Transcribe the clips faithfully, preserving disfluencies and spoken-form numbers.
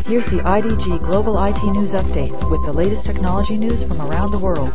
Here's the I D G Global I T News Update with the latest technology news from around the world.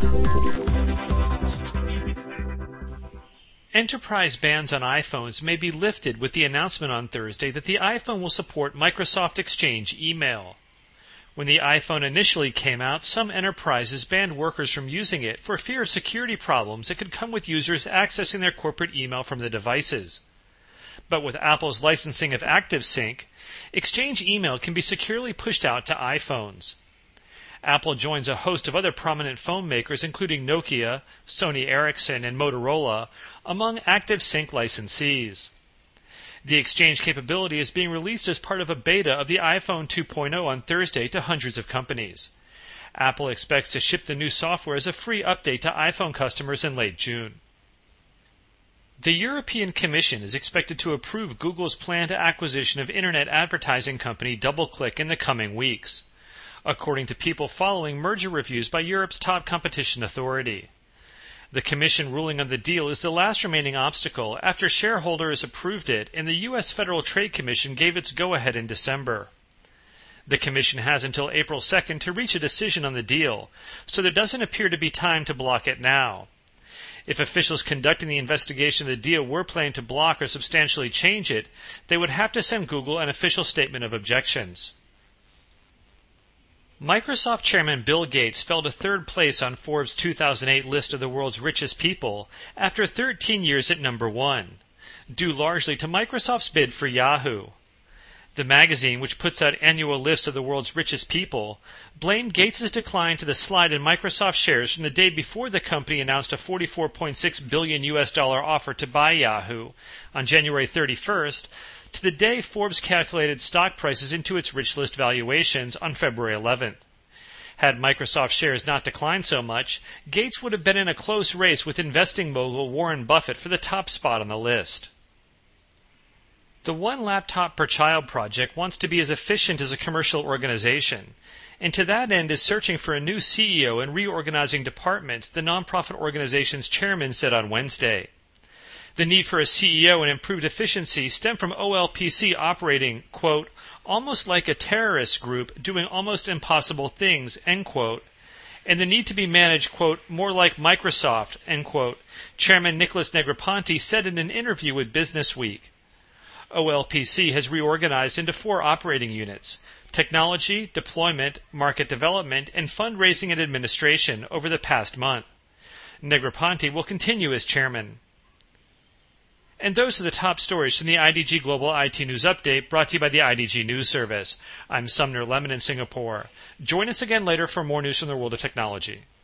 Enterprise bans on iPhones may be lifted with the announcement on Thursday that the iPhone will support Microsoft Exchange email. When the iPhone initially came out, some enterprises banned workers from using it for fear of security problems that could come with users accessing their corporate email from the devices. But with Apple's licensing of ActiveSync, Exchange email can be securely pushed out to iPhones. Apple joins a host of other prominent phone makers, including Nokia, Sony Ericsson, and Motorola, among ActiveSync licensees. The Exchange capability is being released as part of a beta of the iPhone two point oh on Thursday to hundreds of companies. Apple expects to ship the new software as a free update to iPhone customers in late June. The European Commission is expected to approve Google's planned acquisition of internet advertising company DoubleClick in the coming weeks, according to people following merger reviews by Europe's top competition authority. The Commission ruling on the deal is the last remaining obstacle after shareholders approved it and the U S Federal Trade Commission gave its go-ahead in December. The Commission has until April second to reach a decision on the deal, so there doesn't appear to be time to block it now. If officials conducting the investigation of the deal were planning to block or substantially change it, they would have to send Google an official statement of objections. Microsoft Chairman Bill Gates fell to third place on Forbes' two thousand eight list of the world's richest people after thirteen years at number one, due largely to Microsoft's bid for Yahoo. The magazine, which puts out annual lists of the world's richest people, blamed Gates' decline to the slide in Microsoft shares from the day before the company announced a forty-four point six billion U S dollar offer to buy Yahoo on January thirty-first to the day Forbes calculated stock prices into its rich list valuations on February eleventh. Had Microsoft shares not declined so much, Gates would have been in a close race with investing mogul Warren Buffett for the top spot on the list. The One Laptop Per Child project wants to be as efficient as a commercial organization, and to that end is searching for a new C E O and reorganizing departments, the nonprofit organization's chairman said on Wednesday. The need for a C E O and improved efficiency stem from O L P C operating, quote, almost like a terrorist group doing almost impossible things, end quote, and the need to be managed, quote, more like Microsoft, end quote, Chairman Nicholas Negroponte said in an interview with Business Week. O L P C has reorganized into four operating units: technology, deployment, market development, and fundraising and administration over the past month. Negroponte will continue as chairman. And those are the top stories from the I D G Global I T News Update, brought to you by the I D G News Service. I'm Sumner Lemon in Singapore. Join us again later for more news from the world of technology.